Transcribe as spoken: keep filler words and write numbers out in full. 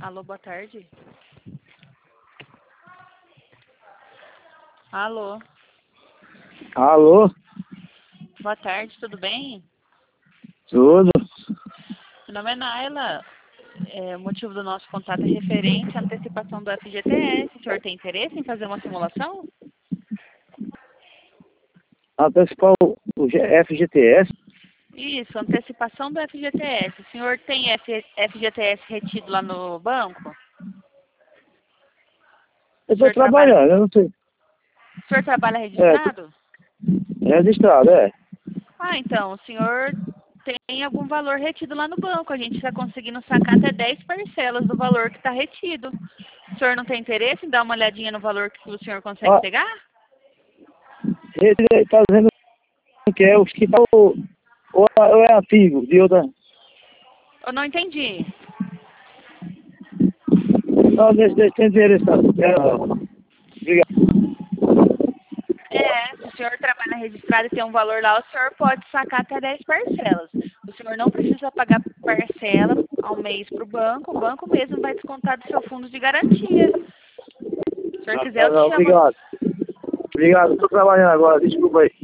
Alô, boa tarde. Alô. Alô? Boa tarde, tudo bem? Tudo? Meu nome é Naila. É, o motivo do nosso contato é referente à antecipação do F G T S. O senhor tem interesse em fazer uma simulação? Antecipar o, o G- F G T S? Isso, antecipação do F G T S. O senhor tem F- FGTS retido lá no banco? Eu O estou senhor trabalha, trabalhando, eu não sei. o senhor trabalha É, registrado? registrado, é. Ah, então, o senhor tem algum valor retido lá no banco. A gente está conseguindo sacar até dez parcelas do valor que está retido. O senhor não tem interesse em dar uma olhadinha no valor que o senhor consegue Ah, pegar? esse está dizendo que é os que tá o, ou, ou é antigo, de outra. Eu não entendi. Não, deixa, deixa, tem interesse. Tá? É, obrigado. É, se o senhor trabalha registrado e tem um valor lá, o senhor pode sacar até dez parcelas. O senhor não precisa pagar parcela ao mês para o banco, o banco mesmo vai descontar do seu fundo de garantia. Se o senhor Ah, quiser, tá, eu te não, chamo. obrigado. Obrigado, estou trabalhando agora, desculpa aí.